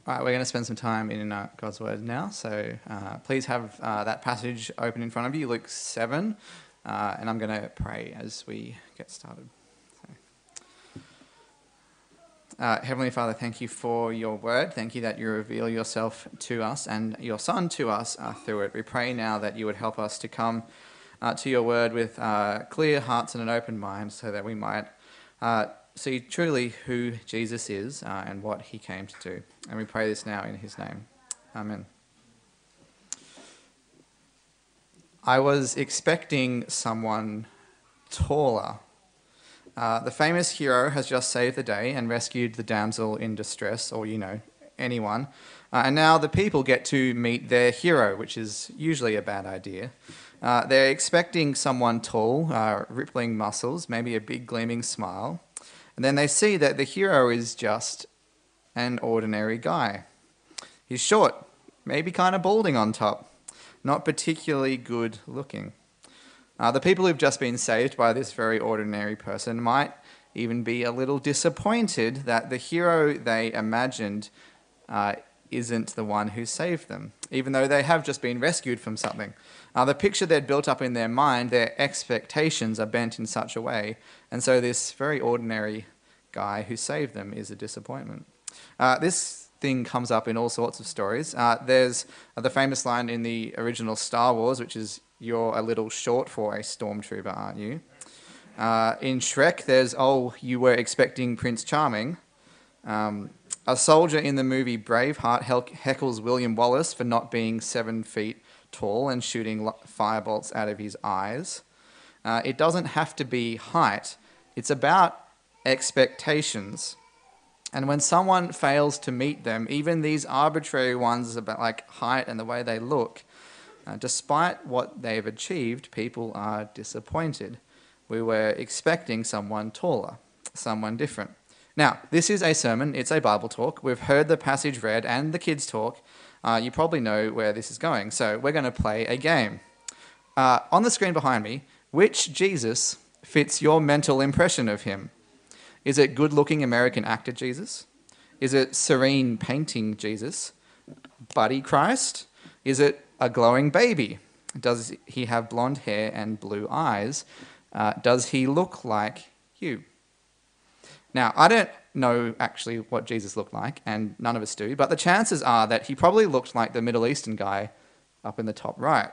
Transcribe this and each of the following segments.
All right, we're going to spend some time in God's Word now. So please have that passage open in front of you, Luke 7, and I'm going to pray as we get started. Heavenly Father, thank you for your Word. Thank you that you reveal yourself to us and your Son to us through it. We pray now that you would help us to come to your Word with clear hearts and an open mind so that we might see truly who Jesus is and what he came to do. And we pray this now in his name. Amen. I was expecting someone taller. The famous hero has just saved the day and rescued the damsel in distress, or, anyone. And now the people get to meet their hero, which is usually a bad idea. They're expecting someone tall, rippling muscles, maybe a big gleaming smile. And then they see that the hero is just an ordinary guy. He's short, maybe kind of balding on top, not particularly good looking. The people who've just been saved by this very ordinary person might even be a little disappointed that the hero they imagined isn't the one who saved them, even though they have just been rescued from something. The picture they'd built up in their mind, their expectations are bent in such a way, and so this very ordinary guy who saved them is a disappointment. This thing comes up in all sorts of stories. There's the famous line in the original Star Wars, which is, "You're a little short for a stormtrooper, aren't you?" In Shrek, there's, "Oh, you were expecting Prince Charming." A soldier in the movie Braveheart heckles William Wallace for not being 7 feet tall and shooting firebolts out of his eyes. It doesn't have to be height. It's about expectations. And when someone fails to meet them, even these arbitrary ones about like height and the way they look, despite what they've achieved, people are disappointed. We were expecting someone taller, someone different. Now, this is a sermon, it's a Bible talk. We've heard the passage read and the kids talk. You probably know where this is going. So we're going to play a game. On the screen behind me, which Jesus fits your mental impression of him? Is it good-looking American actor Jesus? Is it serene painting Jesus? Buddy Christ? Is it a glowing baby? Does he have blonde hair and blue eyes? Does he look like you? Now, I don't know actually what Jesus looked like, and none of us do, but the chances are that he probably looked like the Middle Eastern guy up in the top right.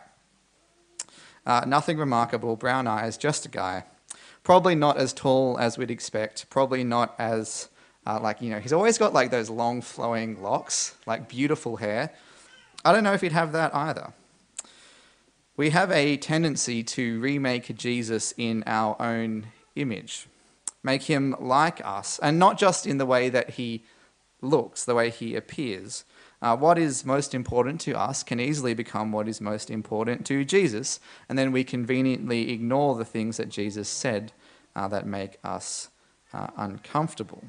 Nothing remarkable, brown eyes, just a guy. Probably not as tall as we'd expect, probably not as, he's always got like those long flowing locks, like beautiful hair. I don't know if he'd have that either. We have a tendency to remake Jesus in our own image, make him like us, and not just in the way that he looks, the way he appears. What is most important to us can easily become what is most important to Jesus, and then we conveniently ignore the things that Jesus said that make us uncomfortable.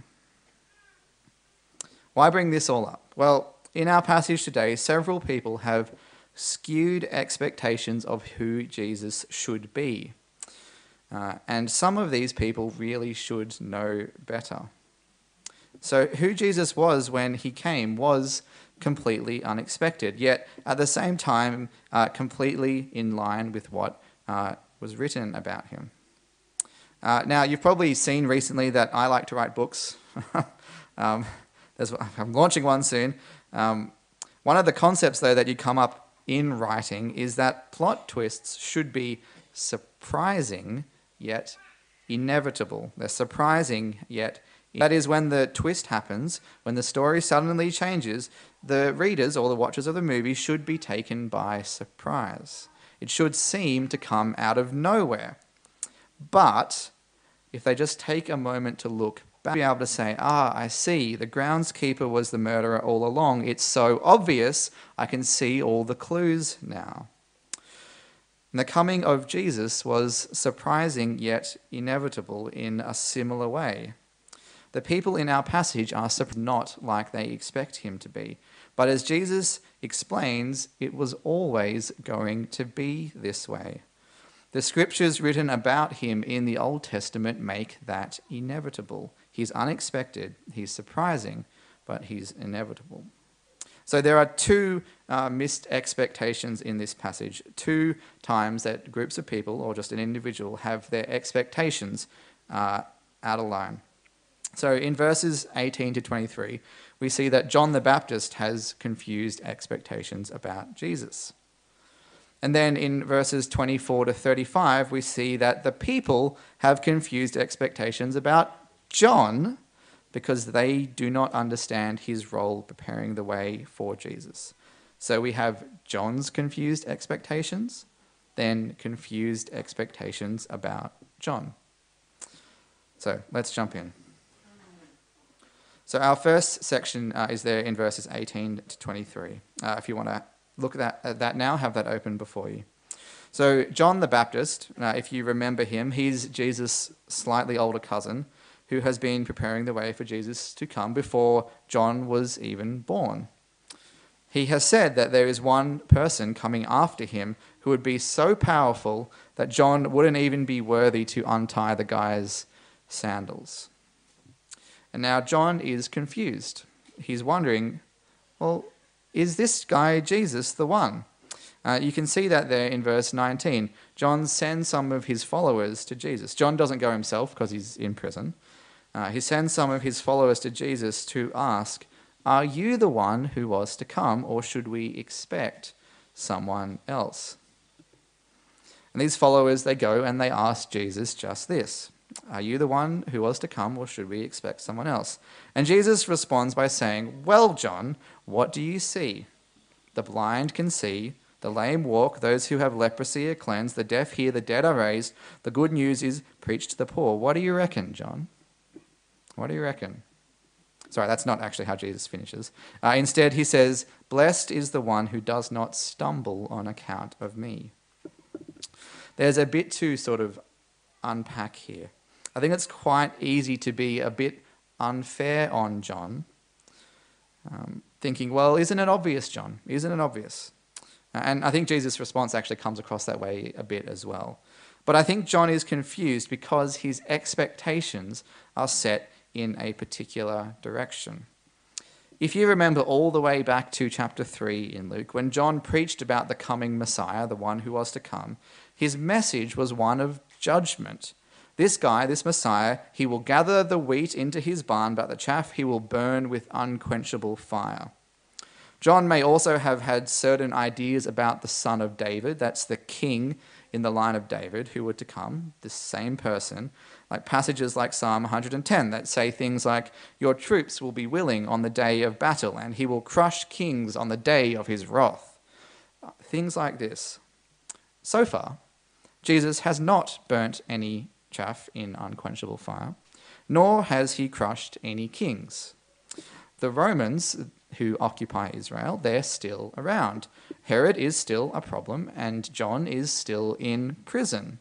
Why bring this all up? Well, in our passage today, several people have skewed expectations of who Jesus should be. And some of these people really should know better. So who Jesus was when he came was completely unexpected, yet at the same time completely in line with what was written about him. Now, you've probably seen recently that I like to write books. I'm launching one soon. One of the concepts, though, that you come up in writing is that plot twists should be surprising yet inevitable. They're surprising yet that is, when the twist happens, when the story suddenly changes, the readers or the watchers of the movie should be taken by surprise. It should seem to come out of nowhere. But if they just take a moment to look back, be able to say, I see, the groundskeeper was the murderer all along. It's so obvious, I can see all the clues now. And the coming of Jesus was surprising yet inevitable in a similar way. The people in our passage are not like they expect him to be. But as Jesus explains, it was always going to be this way. The scriptures written about him in the Old Testament make that inevitable. He's unexpected, he's surprising, but he's inevitable. So there are two missed expectations in this passage, two times that groups of people or just an individual have their expectations out of line. So in verses 18 to 23, we see that John the Baptist has confused expectations about Jesus. And then in verses 24 to 35, we see that the people have confused expectations about John because they do not understand his role preparing the way for Jesus. So we have John's confused expectations, then confused expectations about John. So let's jump in. So our first section is there in verses 18 to 23. If you want to look at that now, have that open before you. So John the Baptist, if you remember him, he's Jesus' slightly older cousin who has been preparing the way for Jesus to come before John was even born. He has said that there is one person coming after him who would be so powerful that John wouldn't even be worthy to untie the guy's sandals. And now John is confused. He's wondering, well, is this guy Jesus the one? You can see that there in verse 19. John sends some of his followers to Jesus. John doesn't go himself because he's in prison. He sends some of his followers to Jesus to ask, are you the one who was to come, or should we expect someone else? And these followers, they go and they ask Jesus just this. Are you the one who was to come, or should we expect someone else? And Jesus responds by saying, well, John, what do you see? The blind can see, the lame walk, those who have leprosy are cleansed, the deaf hear, the dead are raised, the good news is preached to the poor. What do you reckon, John? What do you reckon? Sorry, that's not actually how Jesus finishes. Instead, he says, blessed is the one who does not stumble on account of me. There's a bit to sort of unpack here. I think it's quite easy to be a bit unfair on John, thinking, well, isn't it obvious, John? Isn't it obvious? And I think Jesus' response actually comes across that way a bit as well. But I think John is confused because his expectations are set in a particular direction. If you remember all the way back to chapter 3 in Luke, when John preached about the coming Messiah, the one who was to come, his message was one of judgment. This guy, this Messiah, he will gather the wheat into his barn, but the chaff he will burn with unquenchable fire. John may also have had certain ideas about the son of David, that's the king in the line of David who were to come, this same person, like passages like Psalm 110 that say things like, your troops will be willing on the day of battle, and he will crush kings on the day of his wrath. Things like this. So far, Jesus has not burnt any chaff in unquenchable fire, nor has he crushed any kings. The Romans who occupy Israel, they're still around. Herod is still a problem, and John is still in prison.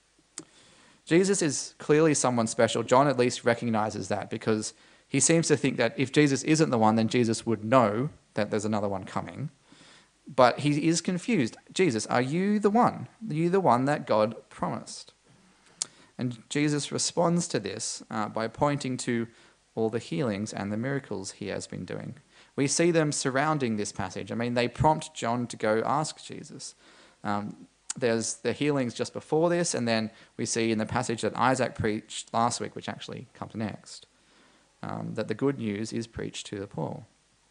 Jesus is clearly someone special. John at least recognizes that because he seems to think that if Jesus isn't the one, then Jesus would know that there's another one coming. But he is confused. Jesus, are you the one? Are you the one that God promised? And Jesus responds to this by pointing to all the healings and the miracles he has been doing. We see them surrounding this passage. I mean, they prompt John to go ask Jesus. There's the healings just before this, and then we see in the passage that Isaac preached last week, which actually comes next, that the good news is preached to the poor.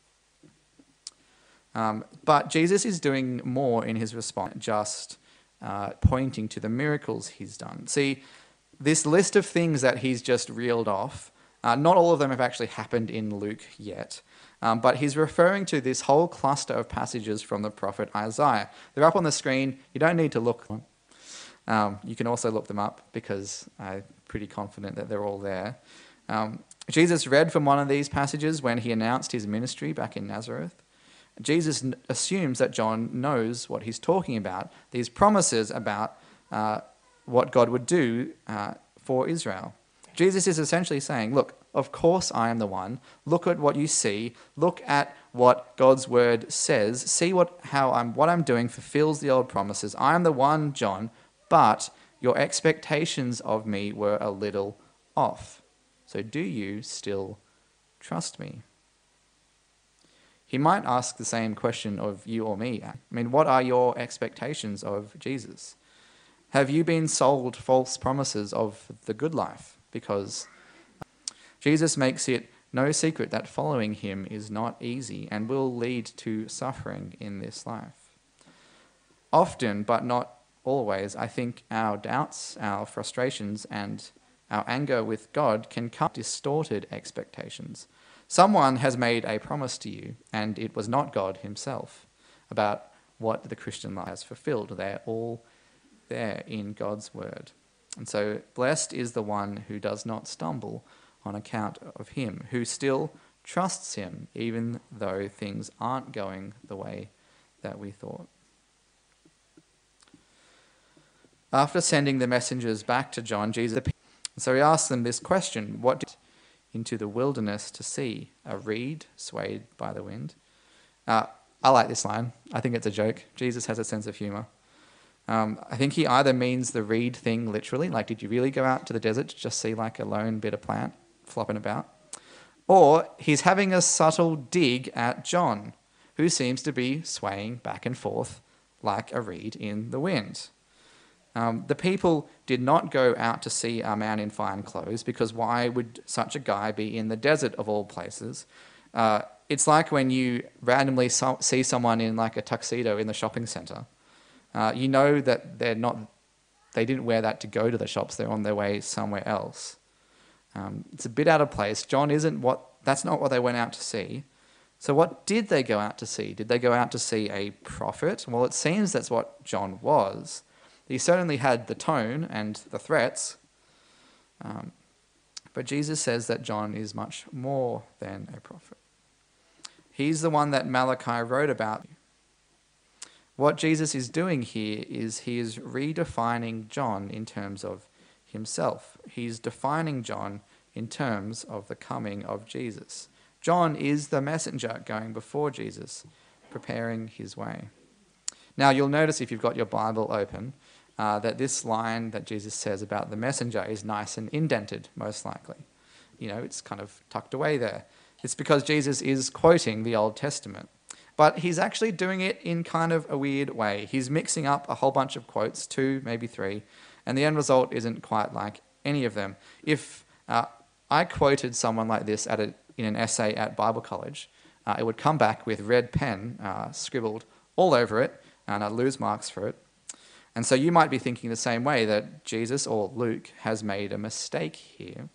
But Jesus is doing more in his response, just pointing to the miracles he's done. See, this list of things that he's just reeled off, not all of them have actually happened in Luke yet. But he's referring to this whole cluster of passages from the prophet Isaiah. They're up on the screen. You don't need to look them. You can also look them up because I'm pretty confident that they're all there. Jesus read from one of these passages when he announced his ministry back in Nazareth. Jesus assumes that John knows what he's talking about, these promises about what God would do for Israel. Jesus is essentially saying, look, of course I am the one. Look at what you see. Look at what God's word says. See what I'm doing fulfills the old promises. I am the one, John, but your expectations of me were a little off. So do you still trust me? he might ask the same question of you or me. I mean, what are your expectations of Jesus? Have you been sold false promises of the good life? Because Jesus makes it no secret that following him is not easy and will lead to suffering in this life. Often, but not always, I think our doubts, our frustrations, and our anger with God can come from distorted expectations. Someone has made a promise to you, and it was not God himself, about what the Christian life has fulfilled. They're all there in God's word. And so blessed is the one who does not stumble on account of him, who still trusts him, even though things aren't going the way that we thought. After sending the messengers back to John, Jesus appeared. So he asked them this question: what did you into the wilderness to see? A reed swayed by the wind? I like this line. I think it's a joke. Jesus has a sense of humor. I think he either means the reed thing literally, like did you really go out to the desert to just see like a lone bit of plant flopping about? Or he's having a subtle dig at John, who seems to be swaying back and forth like a reed in the wind. The people did not go out to see a man in fine clothes, because why would such a guy be in the desert of all places? It's like when you randomly see someone in like a tuxedo in the shopping centre. You know that they didn't wear that to go to the shops, they're on their way somewhere else. It's a bit out of place. That's not what they went out to see. So what did they go out to see? Did they go out to see a prophet? Well, it seems that's what John was. He certainly had the tone and the threats, but Jesus says that John is much more than a prophet. He's the one that Malachi wrote about. What Jesus is doing here is he is redefining John in terms of himself. He's defining John in terms of the coming of Jesus. John is the messenger going before Jesus, preparing his way. Now, you'll notice if you've got your Bible open, that this line that Jesus says about the messenger is nice and indented, most likely. You know, it's kind of tucked away there. It's because Jesus is quoting the Old Testament. But he's actually doing it in kind of a weird way. He's mixing up a whole bunch of quotes, 2, maybe 3, and the end result isn't quite like any of them. If I quoted someone like this in an essay at Bible college, it would come back with red pen scribbled all over it, and I'd lose marks for it. And so you might be thinking the same way, that Jesus or Luke has made a mistake here.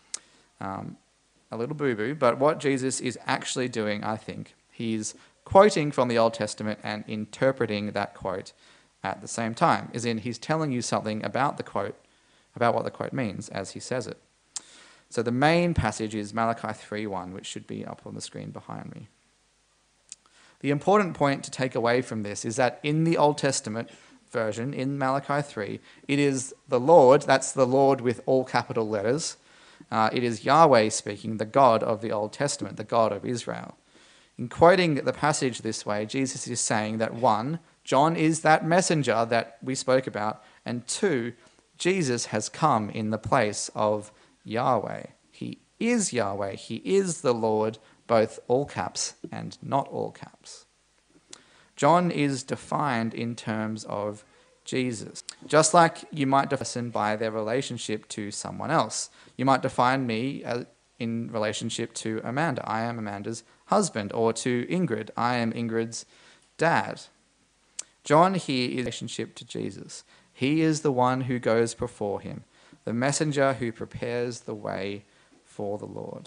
A little boo-boo, but what Jesus is actually doing, I think, he's quoting from the Old Testament and interpreting that quote at the same time, as in he's telling you something about the quote, about what the quote means as he says it. So the main passage is Malachi 3:1, which should be up on the screen behind me. The important point to take away from this is that in the Old Testament version, in Malachi 3, it is the Lord, that's the Lord with all capital letters, it is Yahweh speaking, the God of the Old Testament, the God of Israel. In quoting the passage this way, Jesus is saying that 1, John is that messenger that we spoke about, and 2, Jesus has come in the place of Yahweh. He is Yahweh. He is the Lord, both all caps and not all caps. John is defined in terms of Jesus. Just like you might define a person by their relationship to someone else. You might define me in relationship to Amanda. I am Amanda's husband. Or to Ingrid. I am Ingrid's dad. John here is in relationship to Jesus. He is the one who goes before him, the messenger who prepares the way for the Lord.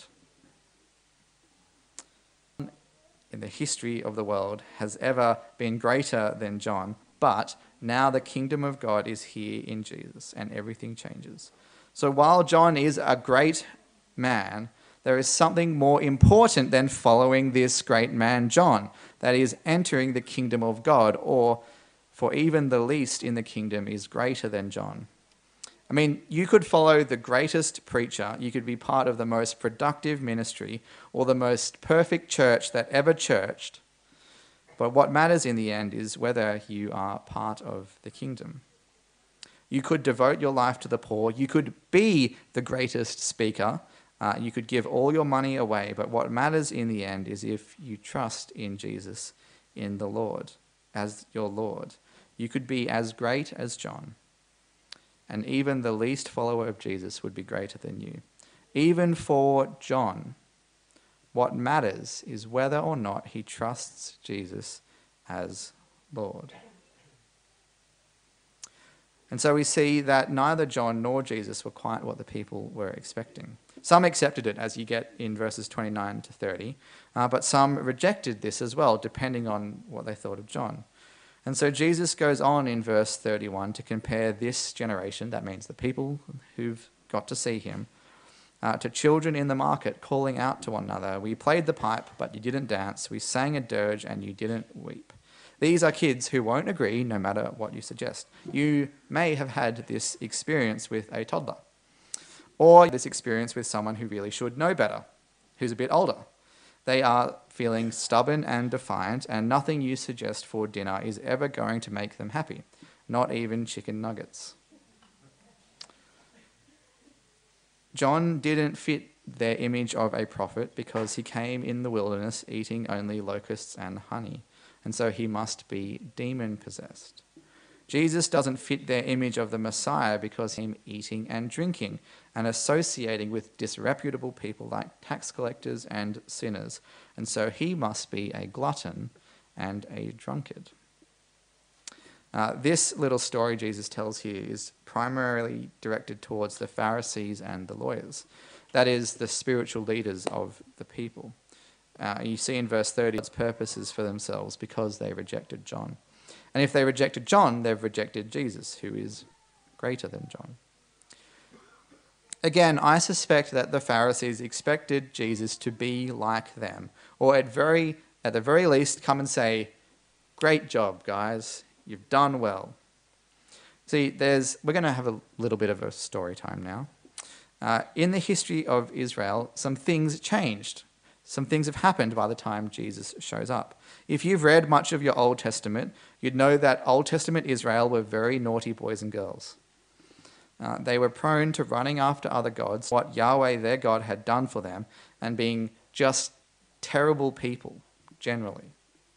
In the history of the world has ever been greater than John, but now the kingdom of God is here in Jesus and everything changes. So while John is a great man, there is something more important than following this great man John, that is entering the kingdom of God, or for even the least in the kingdom is greater than John. I mean, you could follow the greatest preacher, you could be part of the most productive ministry or the most perfect church that ever churched, but what matters in the end is whether you are part of the kingdom. You could devote your life to the poor, you could be the greatest speaker, You could give all your money away, but what matters in the end is if you trust in Jesus, in the Lord, as your Lord. You could be as great as John, and even the least follower of Jesus would be greater than you. Even for John, what matters is whether or not he trusts Jesus as Lord. And so we see that neither John nor Jesus were quite what the people were expecting. Some accepted it, as you get in verses 29 to 30, but some rejected this as well, depending on what they thought of John. And so Jesus goes on in verse 31 to compare this generation, that means the people who've got to see him, to children in the market calling out to one another. We played the pipe, but you didn't dance. We sang a dirge, and you didn't weep. These are kids who won't agree no matter what you suggest. You may have had this experience with a toddler, or this experience with someone who really should know better, who's a bit older. They are feeling stubborn and defiant, and nothing you suggest for dinner is ever going to make them happy, not even chicken nuggets. John didn't fit their image of a prophet because he came in the wilderness eating only locusts and honey, and so he must be demon-possessed. Jesus doesn't fit their image of the Messiah because he's eating and drinking and associating with disreputable people like tax collectors and sinners, and so he must be a glutton and a drunkard. This little story Jesus tells here is primarily directed towards the Pharisees and the lawyers. That is, the spiritual leaders of the people. You see in verse 30, God's purposes for themselves because they rejected John. And if they rejected John, they've rejected Jesus, who is greater than John. Again, I suspect that the Pharisees expected Jesus to be like them, or at the very least come and say, "Great job, guys. You've done well." See, we're going to have a little bit of a story time now. In the history of Israel, some things changed. Some things have happened by the time Jesus shows up. If you've read much of your Old Testament, you'd know that Old Testament Israel were very naughty boys and girls. They were prone to running after other gods, what Yahweh, their God, had done for them, and being just terrible people, generally.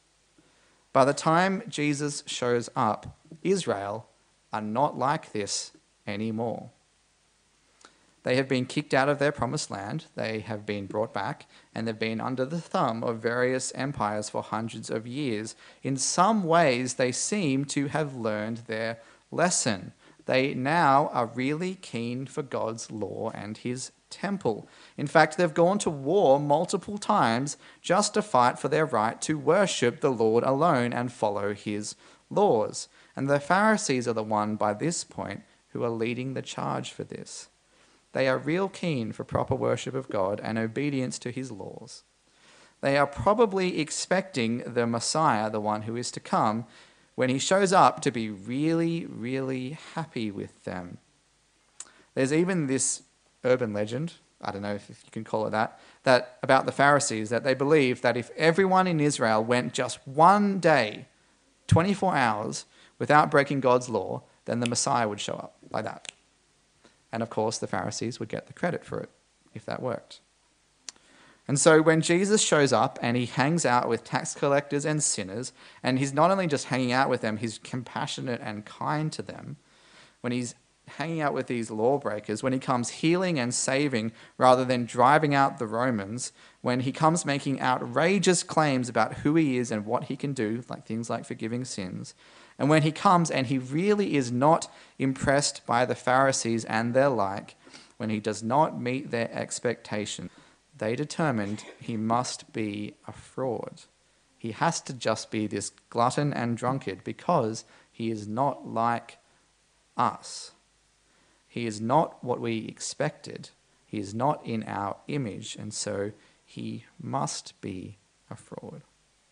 By the time Jesus shows up, Israel are not like this anymore. They have been kicked out of their promised land, they have been brought back, and they've been under the thumb of various empires for hundreds of years. In some ways, they seem to have learned their lesson. They now are really keen for God's law and his temple. In fact, they've gone to war multiple times just to fight for their right to worship the Lord alone and follow his laws. And the Pharisees are the one by this point who are leading the charge for this. They are real keen for proper worship of God and obedience to his laws. They are probably expecting the Messiah, the one who is to come, when he shows up, to be really, really happy with them. There's even this urban legend, I don't know if you can call it that about the Pharisees, that they believe that if everyone in Israel went just one day, 24 hours, without breaking God's law, then the Messiah would show up like that. And of course, the Pharisees would get the credit for it, if that worked. And so when Jesus shows up and he hangs out with tax collectors and sinners, and he's not only just hanging out with them, he's compassionate and kind to them. When he's hanging out with these lawbreakers, when he comes healing and saving rather than driving out the Romans, when he comes making outrageous claims about who he is and what he can do, like things like forgiving sins, and when he comes and he really is not impressed by the Pharisees and their like, when he does not meet their expectations, they determined he must be a fraud. He has to just be this glutton and drunkard because he is not like us. He is not what we expected. He is not in our image, and so he must be a fraud.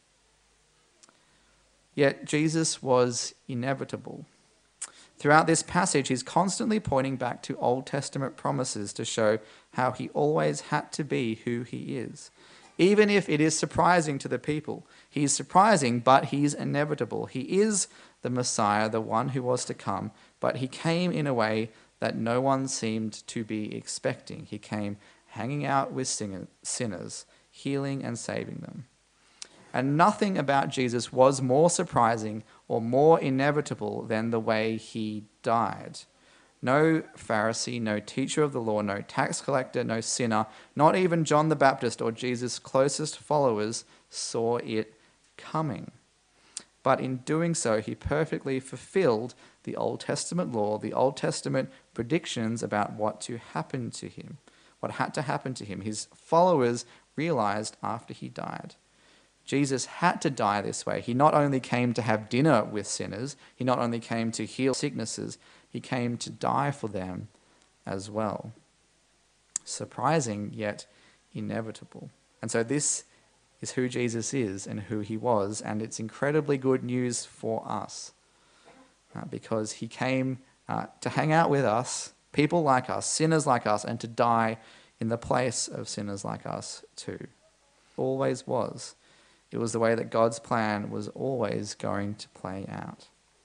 Yet Jesus was inevitable. Throughout this passage, he's constantly pointing back to Old Testament promises to show how he always had to be who he is. Even if it is surprising to the people, he is surprising, but he's inevitable. He is the Messiah, the one who was to come, but he came in a way that no one seemed to be expecting. He came hanging out with sinners, healing and saving them. And nothing about Jesus was more surprising or more inevitable than the way he died. No Pharisee, no teacher of the law, no tax collector, no sinner, not even John the Baptist or Jesus' closest followers saw it coming. But in doing so, he perfectly fulfilled the Old Testament law, the Old Testament predictions about what to happen to him, what had to happen to him. His followers realized after he died. Jesus had to die this way. He not only came to have dinner with sinners, he not only came to heal sicknesses, he came to die for them as well. Surprising, yet inevitable. And so this is who Jesus is and who he was, and it's incredibly good news for us because he came to hang out with us, people like us, sinners like us, and to die in the place of sinners like us too. Always was. It was the way that God's plan was always going to play out.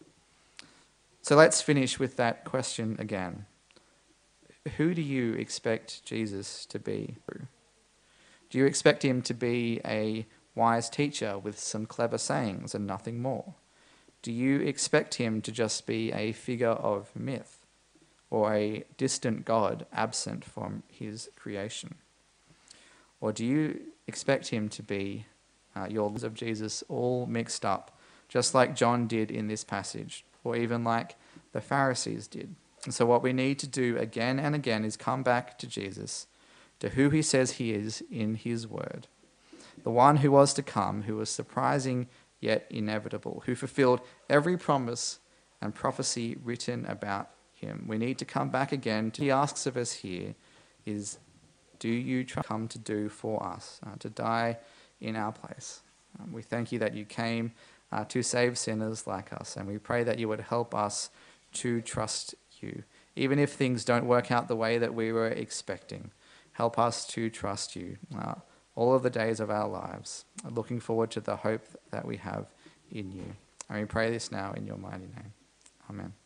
So let's finish with that question again. Who do you expect Jesus to be? Do you expect him to be a wise teacher with some clever sayings and nothing more? Do you expect him to just be a figure of myth or a distant God absent from his creation? Or do you expect him to be your words of Jesus all mixed up, just like John did in this passage, or even like the Pharisees did? And so what we need to do again and again is come back to Jesus, to who he says he is in his word, the one who was to come, who was surprising yet inevitable, who fulfilled every promise and prophecy written about him. We need to come back again to what he asks of us here is, do you come to do for us, to die in our place? We thank you that you came to save sinners like us, and we pray that you would help us to trust you. Even if things don't work out the way that we were expecting, help us to trust you all of the days of our lives, looking forward to the hope that we have in you. And we pray this now in your mighty name. Amen.